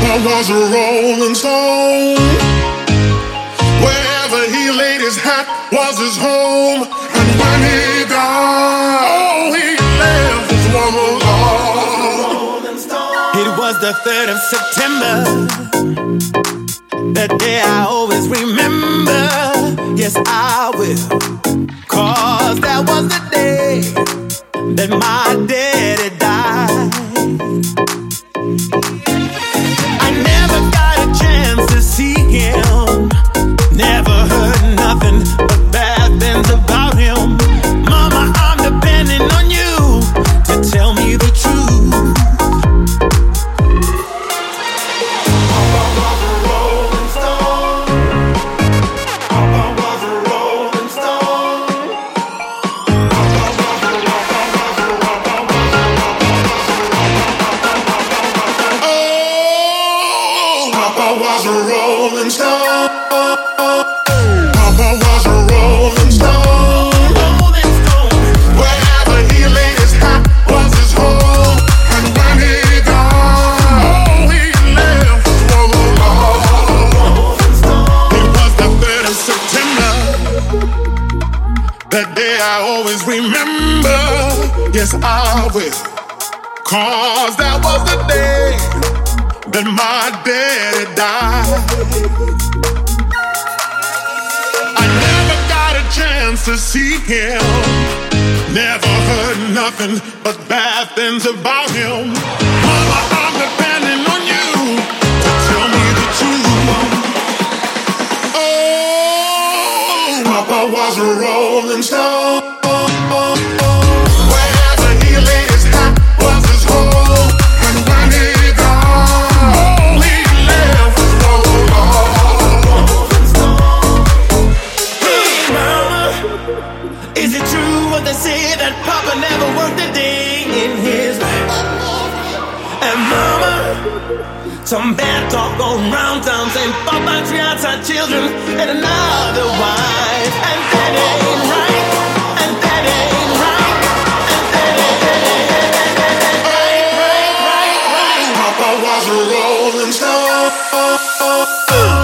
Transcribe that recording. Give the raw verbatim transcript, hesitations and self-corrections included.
Was a rolling stone. Wherever he laid his hat was his home. And when he died, oh, he left his woman alone. It was the third of September. That day I always remember. Yes, I will. Cause that was the day that my daddy died. To see him, never heard nothing but bad things about him. Mama, I'm depending on you to tell me the truth. Papa was a rolling stone. Papa was a rolling stone. Papa was a was a rolling stone. Papa was a rolling stone. Rolling stone. Wherever he laid his hat was his home. And when he died, oh, he left his woman alone. It was the third of September. That day I always remember. Yes, I will. Cause that was the day that my daddy died. I never got a chance to see him. Never heard nothing but bad things about him. Mama, I'm depending on you to tell me the truth. Oh, Papa was a rolling stone. Wherever he laid his hat was his home. And when he Is it true what they say that Papa never worked a day in his life? And Mama, some bad talk going round town saying Papa treats our children and another wife. And that ain't right. And that ain't right. And that ain't right, right, right, right. Papa was a rolling stone.